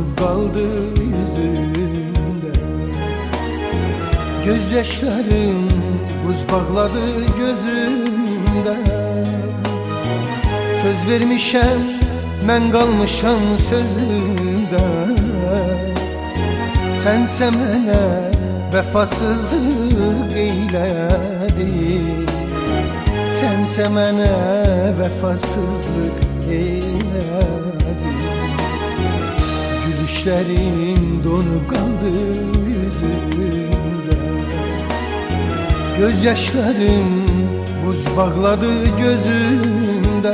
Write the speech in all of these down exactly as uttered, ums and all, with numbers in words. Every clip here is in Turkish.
donup kaldı yüzümde. Gözyaşlarım buz bağladı gözümde. Söz vermişem, mən qalmışam sözümdə. Sənsə mənə vəfasızlıq eylədin, sənsə mənə vəfasızlıq eylədin. Gülüşlərin donub qaldı yüzümdə. Gözyaşlarım buz bağladı gözümdə.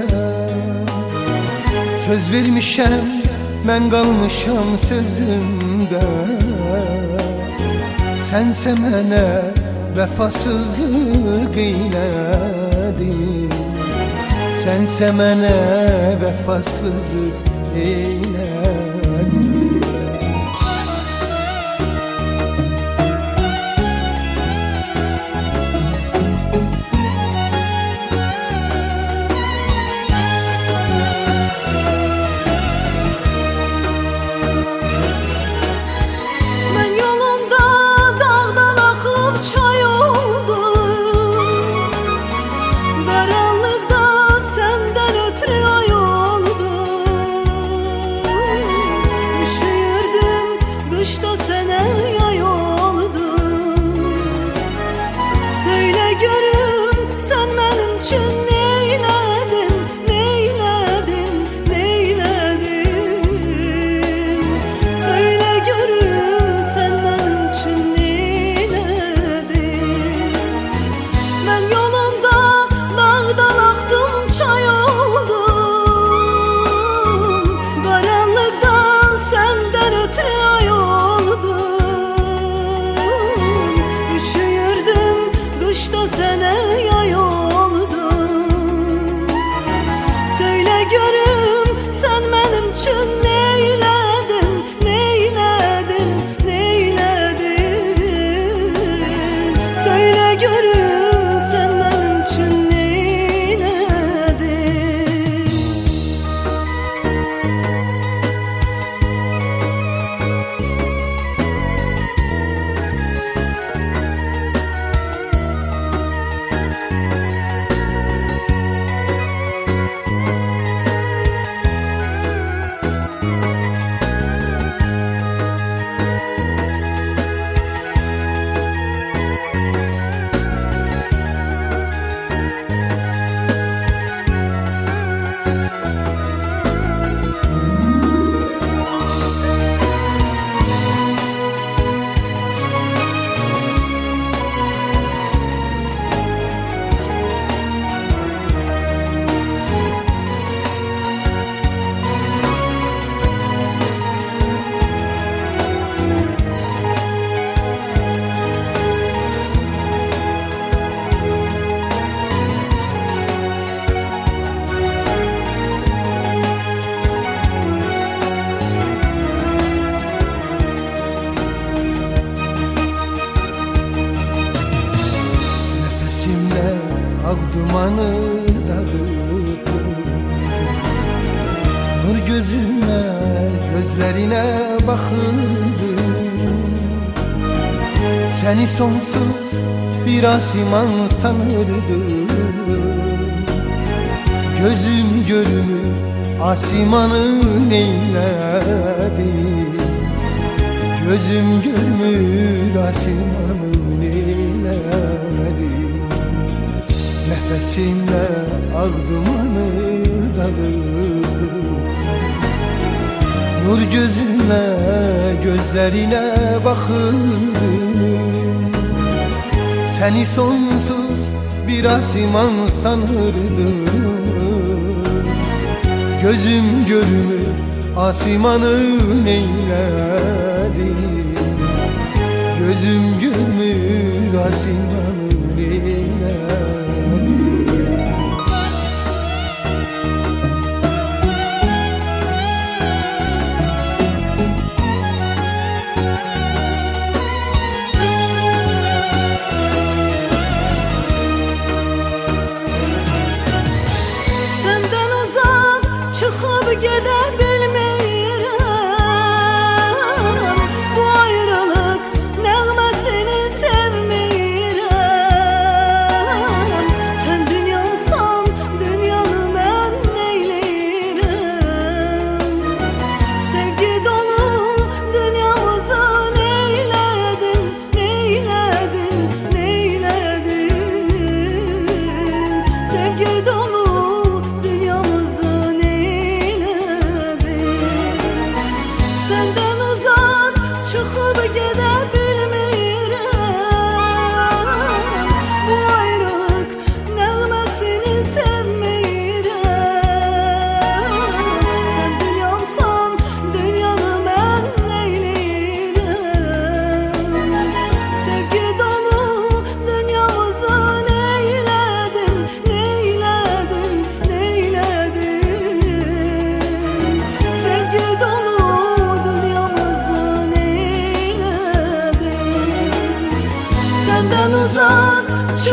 Söz vermişəm, mən qalmışam sözümdə. Sənsə mənə vəfasızlıq eylədin, sənsə mənə vəfasızlıq eylədin. Kışta sene yay oldum. Söyle görüm sen benim için neyledin, neyledin, neyledin. Söyle görüm sen benim için neyledin. Ben yolunda dağdan aktım çay oldum. Karanlıktan senden ötürü ay kışta sene yay oldum. Söyle görüm sen benim için neyledin, neyledin, neyledin. Söyle görüm sen benim için neyledin. Ak dumanı dağıttım, nur gözüne, gözlerine bakırdım. Seni sonsuz bir asiman sanırdım. Gözüm görmür asimanı neyledim. Gözüm görmür asimanı neyledim. Nefesimle ak dumanı dağıttım. Nur gözüne, gözlerine bakırdım. Seni sonsuz bir asiman sanırdım. Gözüm görmür asimanı neyledim. Gözüm görmür asimanı neyledim. Senden uzak çıkıp gidebilmirəm.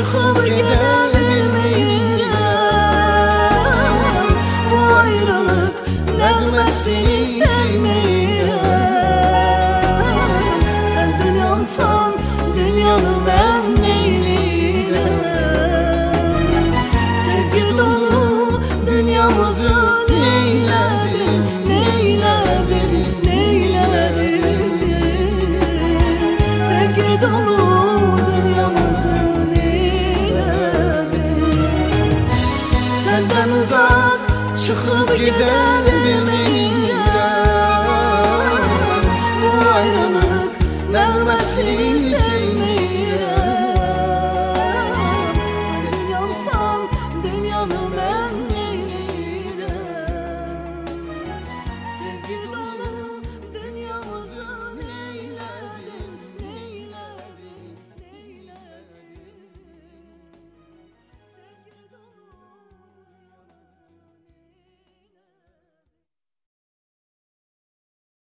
çıkıp gidebilmirəm. Bu ayrılık nəğməsini sevmirəm. Sən dünyamsan, dünyanı mən neyləyirəm? Sevgi dolu dünyamızı neylədin, neylədin, neylədin? Sevgi dolu dünyamızı neylədin? Senden uzak çıkıp gidelim